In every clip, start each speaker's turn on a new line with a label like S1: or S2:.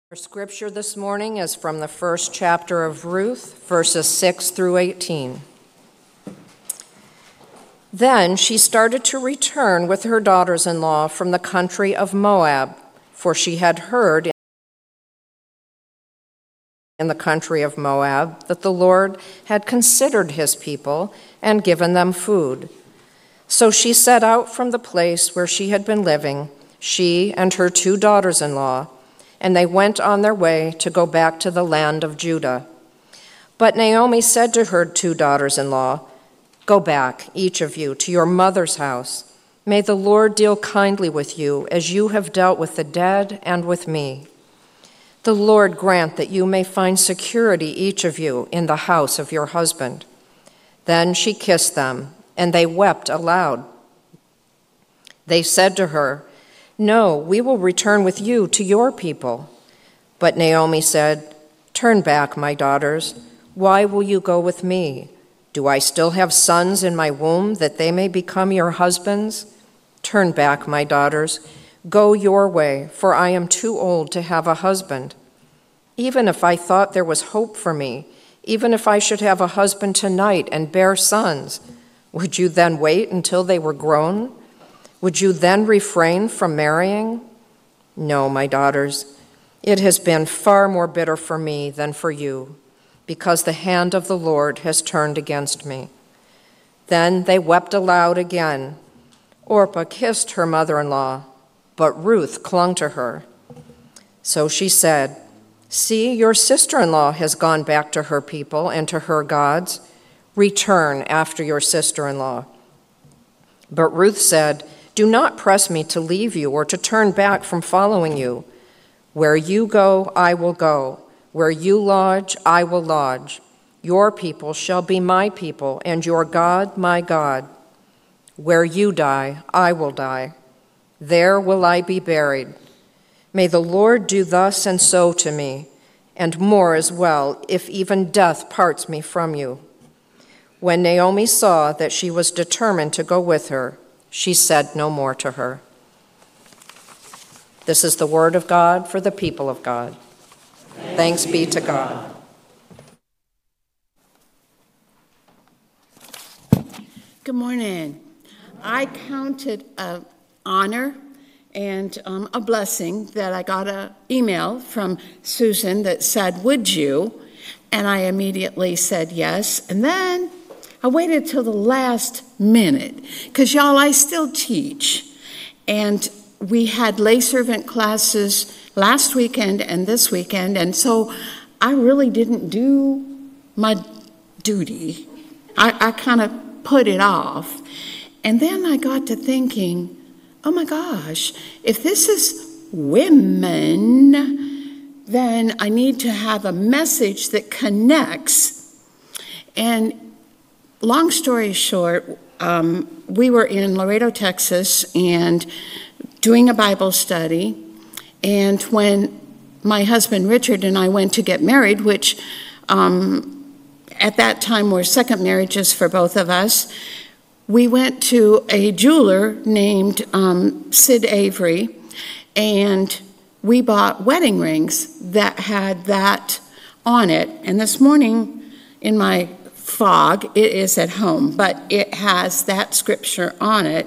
S1: Our scripture this morning is from the first chapter of Ruth, verses 6 through 18. Then she started to return with her daughters-in-law from the country of Moab, for she had heard in the country of Moab that the Lord had considered his people and given them food. So she set out from the place where she had been living, she and her two daughters-in-law, and they went on their way to go back to the land of Judah. But Naomi said to her two daughters-in-law, "Go back, each of you, to your mother's house. May the Lord deal kindly with you as you have dealt with the dead and with me. The Lord grant that you may find security, each of you, in the house of your husband." Then she kissed them, and they wept aloud. They said to her, "No, we will return with you to your people." But Naomi said, "Turn back, my daughters. Why will you go with me? Do I still have sons in my womb that they may become your husbands? Turn back, my daughters. Go your way, for I am too old to have a husband. Even if I thought there was hope for me, even if I should have a husband tonight and bear sons, would you then wait until they were grown? Would you then refrain from marrying? No, my daughters, it has been far more bitter for me than for you, because the hand of the Lord has turned against me." Then they wept aloud again. Orpah kissed her mother-in-law, but Ruth clung to her. So she said, "See, your sister-in-law has gone back to her people and to her gods. Return after your sister-in-law." But Ruth said, "Do not press me to leave you or to turn back from following you. Where you go, I will go. Where you lodge, I will lodge. Your people shall be my people, and your God, my God. Where you die, I will die. There will I be buried. May the Lord do thus and so to me, and more as well, if even death parts me from you." When Naomi saw that she was determined to go with her, she said no more to her. This is the word of God for the people of God. Thanks be to God.
S2: Good morning. I counted an honor and a blessing that I got an email from Susan that said, "Would you?" And I immediately said yes. And then I waited till the last minute, because y'all, I still teach. And we had lay servant classes last weekend and this weekend, and so I really didn't do my duty. I kind of put it off. And then I got to thinking, oh my gosh, if this is women, then I need to have a message that connects. And long story short, we were in Laredo, Texas, and doing a Bible study. And when my husband Richard and I went to get married, which at that time were second marriages for both of us, we went to a jeweler named Sid Avery, and we bought wedding rings that had that on it. And this morning in my fog, it is at home, but it has that scripture on it.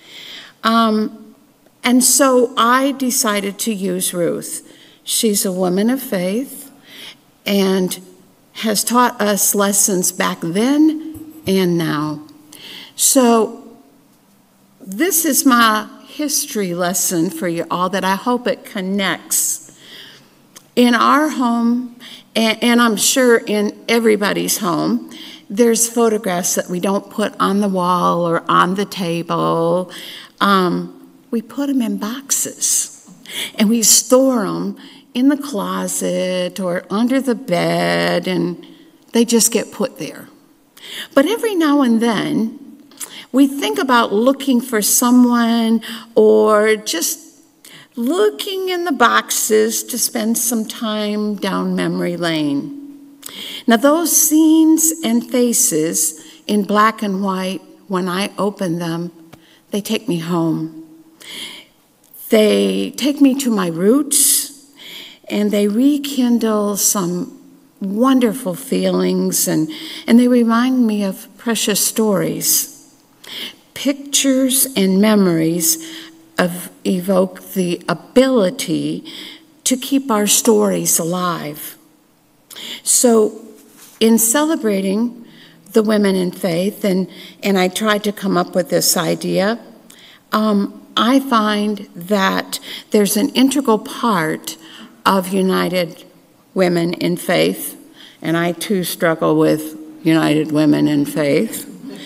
S2: And so I decided to use Ruth. She's a woman of faith and has taught us lessons back then and now. So this is my history lesson for you all that I hope it connects. In our home, and I'm sure in everybody's home, there's photographs that we don't put on the wall or on the table. We put them in boxes, and we store them in the closet or under the bed, and they just get put there. But every now and then, we think about looking for someone or just looking in the boxes to spend some time down memory lane. Now, those scenes and faces in black and white, when I open them, they take me home. They take me to my roots, and they rekindle some wonderful feelings, and they remind me of precious stories. Pictures and memories evoke the ability to keep our stories alive. So in celebrating the women in faith, and I tried to come up with this idea, I find that there's an integral part of United Women in Faith, and I too struggle with United Women in Faith.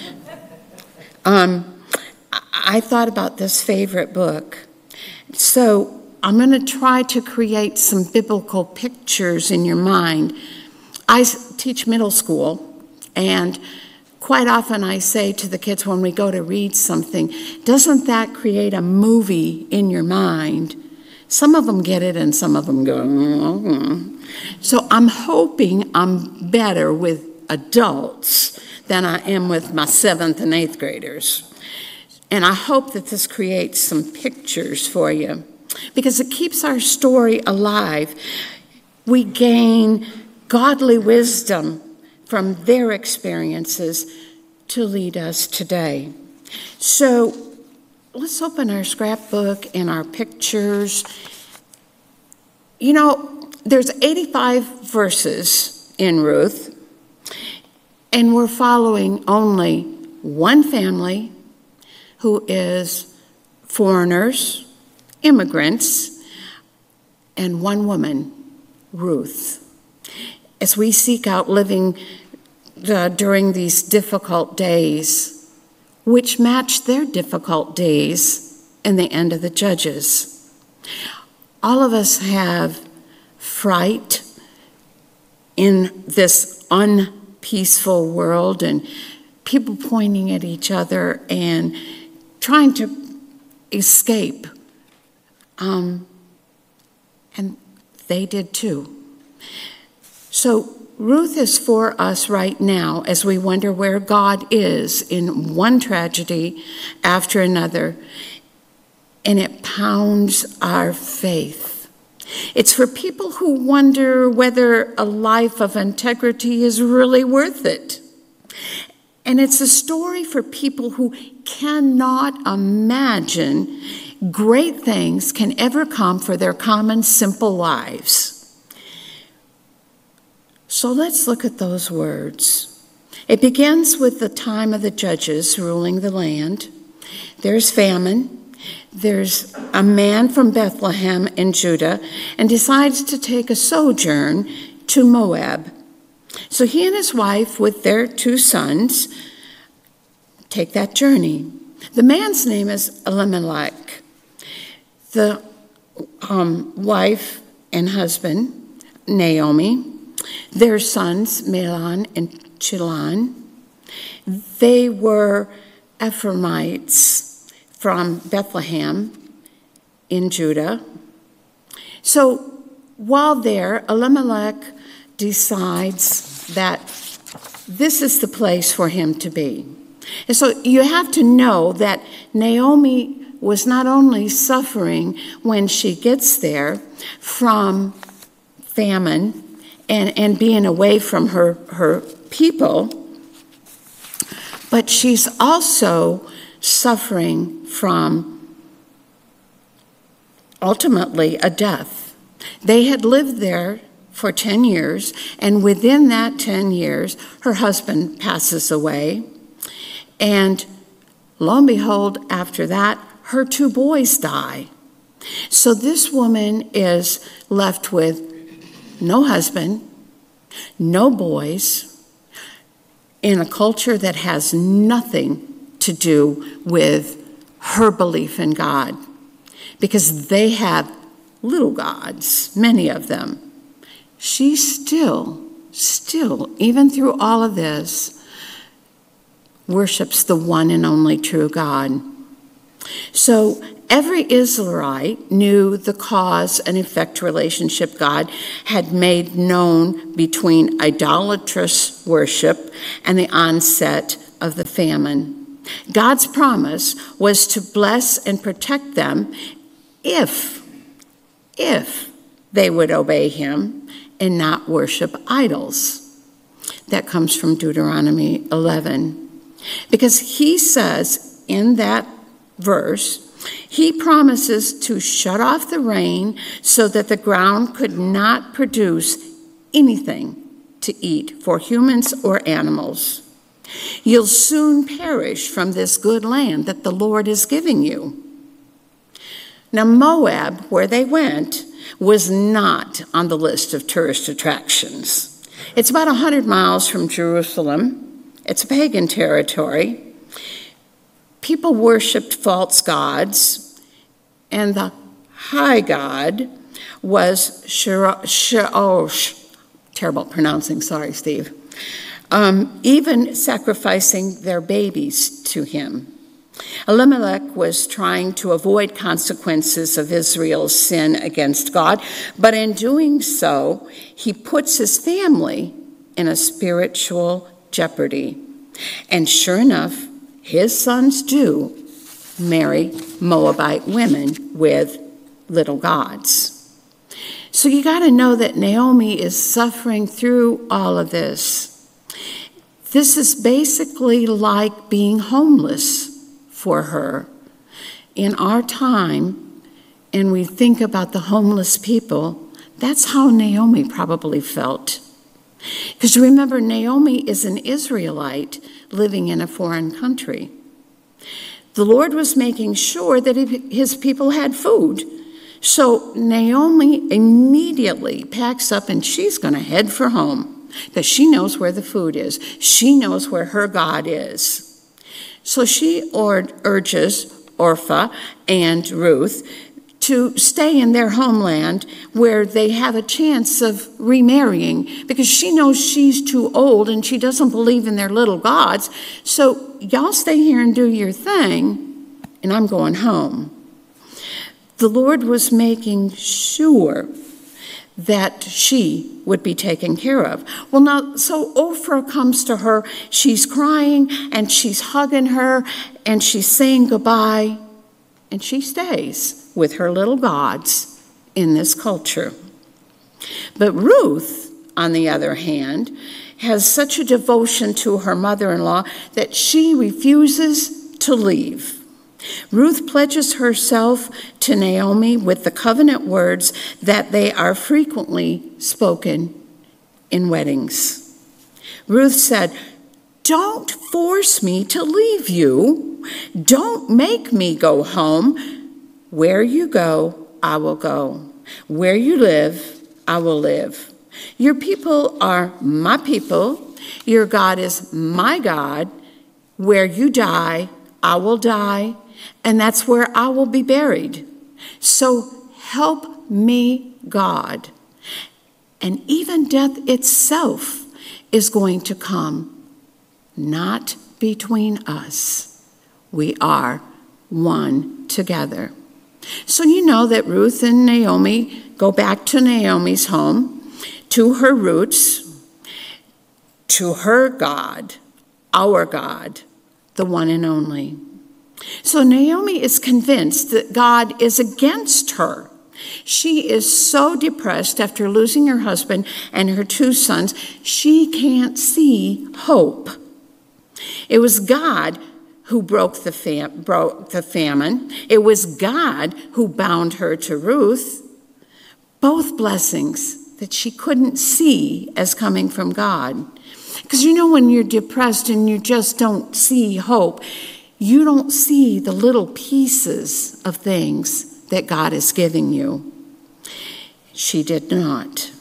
S2: I thought about this favorite book. So I'm going to try to create some biblical pictures in your mind. I teach middle school, and quite often I say to the kids when we go to read something, doesn't that create a movie in your mind? Some of them get it and some of them go, mm-hmm. So I'm hoping I'm better with adults than I am with my 7th and 8th graders. And I hope that this creates some pictures for you, because it keeps our story alive. We gain godly wisdom from their experiences to lead us today. So let's open our scrapbook and our pictures. You know, there's 85 verses in Ruth, and we're following only one family who is foreigners, immigrants, and one woman, Ruth. As we seek out living during these difficult days, which match their difficult days in the end of the Judges. All of us have fright in this unpeaceful world, and people pointing at each other and trying to escape. And they did too. So Ruth is for us right now as we wonder where God is in one tragedy after another, and it pounds our faith. It's for people who wonder whether a life of integrity is really worth it. And it's a story for people who cannot imagine great things can ever come for their common, simple lives. So let's look at those words. It begins with the time of the judges ruling the land. There's famine. There's a man from Bethlehem in Judah and decides to take a sojourn to Moab. So he and his wife with their 2 sons take that journey. The man's name is Elimelech. The wife and husband, Naomi, their sons, Mahlon and Chilion, they were Ephraimites from Bethlehem in Judah. So while there, Elimelech decides that this is the place for him to be. And so you have to know that Naomi was not only suffering when she gets there from famine and being away from her people, but she's also suffering from ultimately a death. They had lived there for 10 years, and within that 10 years, her husband passes away. And lo and behold, after that, her 2 boys die. So this woman is left with no husband, no boys, in a culture that has nothing to do with her belief in God, because they have little gods, many of them. She still, even through all of this, worships the one and only true God. So every Israelite knew the cause and effect relationship God had made known between idolatrous worship and the onset of the famine. God's promise was to bless and protect them if they would obey him and not worship idols. That comes from Deuteronomy 11. Because he says in that verse, he promises to shut off the rain so that the ground could not produce anything to eat for humans or animals. You'll soon perish from this good land that the Lord is giving you. Now, Moab, where they went, was not on the list of tourist attractions. It's about 100 miles from Jerusalem. It's pagan territory. People worshipped false gods, and the high god was Sheosh. Terrible pronouncing, sorry, Steve. Even sacrificing their babies to him. Elimelech was trying to avoid consequences of Israel's sin against God, but in doing so, he puts his family in a spiritual jeopardy. And sure enough, his sons do marry Moabite women with little gods. So you got to know that Naomi is suffering through all of this. This is basically like being homeless for her. In our time, and we think about the homeless people, that's how Naomi probably felt. Because remember, Naomi is an Israelite living in a foreign country. The Lord was making sure that his people had food. So Naomi immediately packs up and she's going to head for home because she knows where the food is. She knows where her God is. So she urges Orpah and Ruth to stay in their homeland where they have a chance of remarrying because she knows she's too old and she doesn't believe in their little gods. So y'all stay here and do your thing, and I'm going home. The Lord was making sure that she would be taken care of. Well, now, so Orpah comes to her. She's crying, and she's hugging her, and she's saying goodbye, and she stays with her little gods in this culture. But Ruth, on the other hand, has such a devotion to her mother-in-law that she refuses to leave. Ruth pledges herself to Naomi with the covenant words that they are frequently spoken in weddings. Ruth said, "Don't force me to leave you. Don't make me go home. Where you go, I will go. Where you live, I will live. Your people are my people. Your God is my God. Where you die, I will die. And that's where I will be buried. So help me, God." And even death itself is going to come, not between us. We are one together. So you know that Ruth and Naomi go back to Naomi's home, to her roots, to her God, our God, the one and only. So Naomi is convinced that God is against her. She is so depressed after losing her husband and her two sons, she can't see hope. It was God who broke the famine. It was God who bound her to Ruth. Both blessings that she couldn't see as coming from God. Because you know when you're depressed and you just don't see hope, you don't see the little pieces of things that God is giving you. She did not.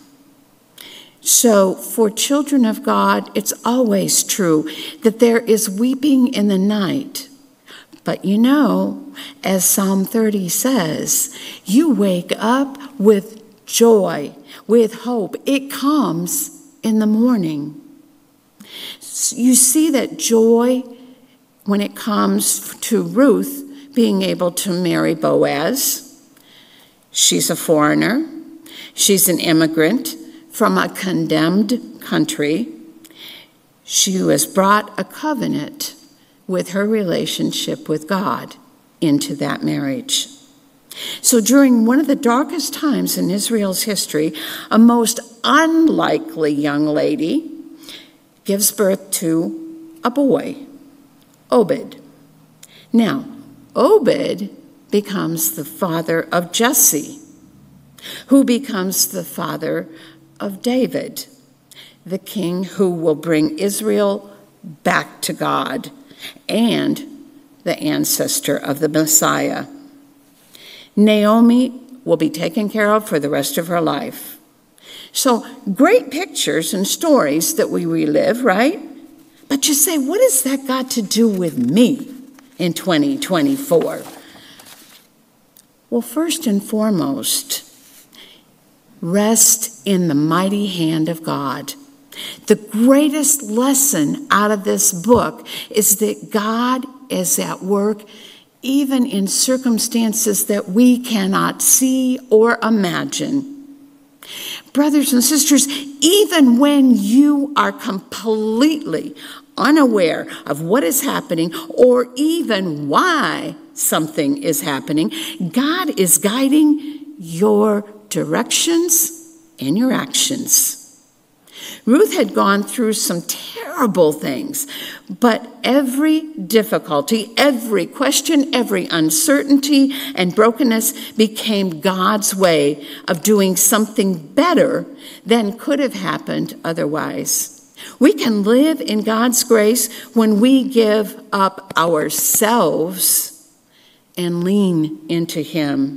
S2: So for children of God, it's always true that there is weeping in the night. But you know, as Psalm 30 says, you wake up with joy, with hope. It comes in the morning. You see that joy when it comes to Ruth being able to marry Boaz. She's a foreigner. She's an immigrant from a condemned country. She has brought a covenant with her relationship with God into that marriage. So during one of the darkest times in Israel's history, a most unlikely young lady gives birth to a boy, Obed. Now, Obed becomes the father of Jesse, who becomes the father of David, the king who will bring Israel back to God and the ancestor of the Messiah. Naomi will be taken care of for the rest of her life. So great pictures and stories that we relive, right? But you say, what has that got to do with me in 2024? Well, first and foremost, rest in the mighty hand of God. The greatest lesson out of this book is that God is at work even in circumstances that we cannot see or imagine. Brothers and sisters, even when you are completely unaware of what is happening or even why something is happening, God is guiding your directions and your actions. Ruth had gone through some terrible things, but every difficulty, every question, every uncertainty and brokenness became God's way of doing something better than could have happened otherwise. We can live in God's grace when we give up ourselves and lean into Him.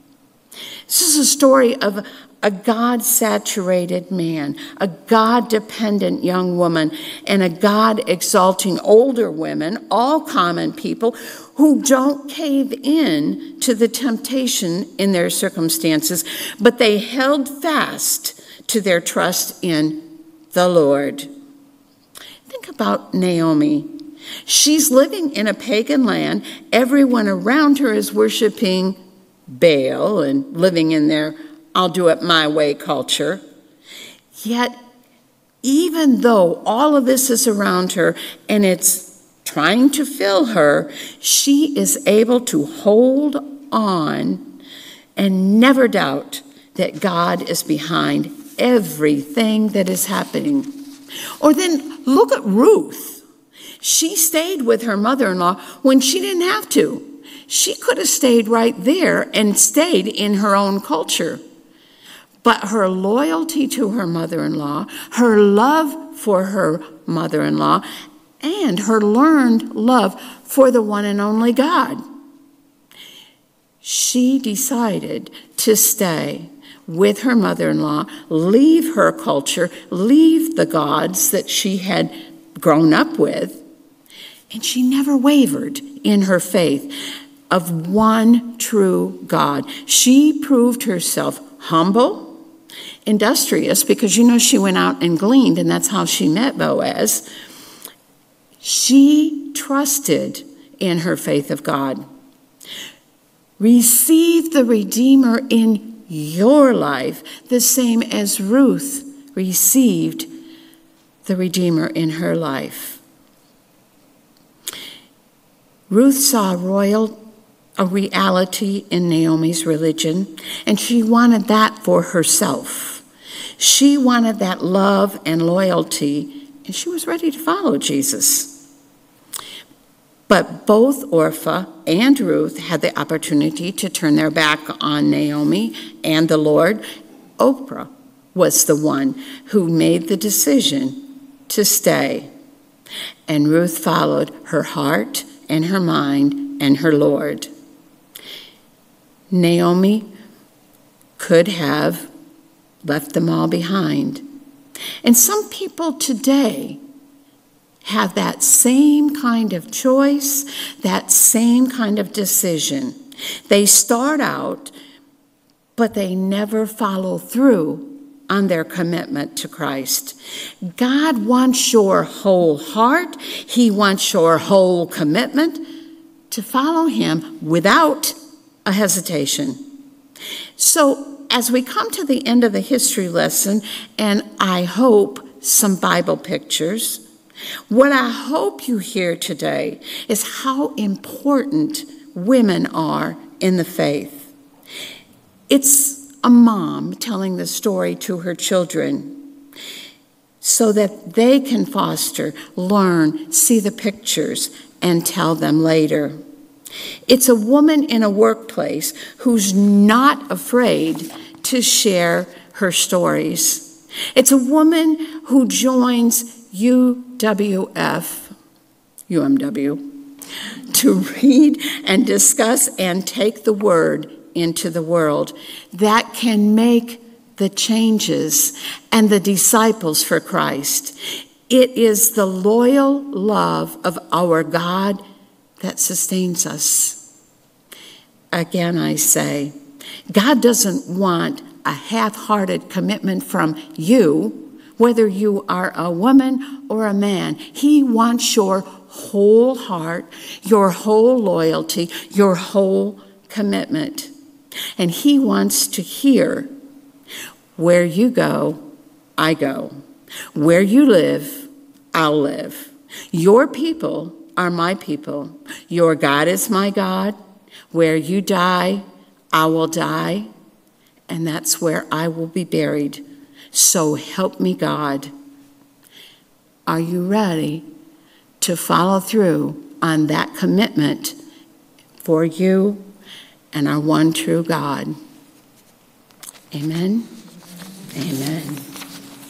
S2: This is a story of a God-saturated man, a God-dependent young woman, and a God-exalting older women, all common people who don't cave in to the temptation in their circumstances, but they held fast to their trust in the Lord. Think about Naomi. She's living in a pagan land. Everyone around her is worshiping Baal and living in their I'll do it my way culture. Yet, even though all of this is around her and it's trying to fill her, she is able to hold on and never doubt that God is behind everything that is happening. Or then look at Ruth. She stayed with her mother-in-law when she didn't have to. She could have stayed right there and stayed in her own culture. But her loyalty to her mother-in-law, her love for her mother-in-law, and her learned love for the one and only God, she decided to stay with her mother-in-law, leave her culture, leave the gods that she had grown up with, and she never wavered in her faith of one true God. She proved herself humble, industrious, because she went out and gleaned, and that's how she met Boaz. She trusted in her faith of God. Receive the Redeemer in your life the same as Ruth received the Redeemer in her life. Ruth saw a reality in Naomi's religion, and she wanted that for herself. She wanted that love and loyalty, and she was ready to follow Jesus. But both Orpah and Ruth had the opportunity to turn their back on Naomi and the Lord. Orpah was the one who made the decision to stay, and Ruth followed her heart and her mind and her Lord. Naomi could have left them all behind. And some people today have that same kind of choice, that same kind of decision. They start out, but they never follow through on their commitment to Christ. God wants your whole heart. He wants your whole commitment to follow Him without a hesitation. So as we come to the end of the history lesson, and I hope some Bible pictures, what I hope you hear today is how important women are in the faith. It's a mom telling the story to her children so that they can foster, learn, see the pictures, and tell them later. It's a woman in a workplace who's not afraid to share her stories. It's a woman who joins UMW, to read and discuss and take the word into the world that can make the changes and the disciples for Christ. It is the loyal love of our God that sustains us. Again, I say, God doesn't want a half-hearted commitment from you, whether you are a woman or a man. He wants your whole heart, your whole loyalty, your whole commitment. And he wants to hear, where you go, I go. Where you live, I'll live. Your people are my people. Your God is my God. Where you die, I will die. And that's where I will be buried. So help me God. Are you ready to follow through on that commitment for you and our one true God? Amen. Amen.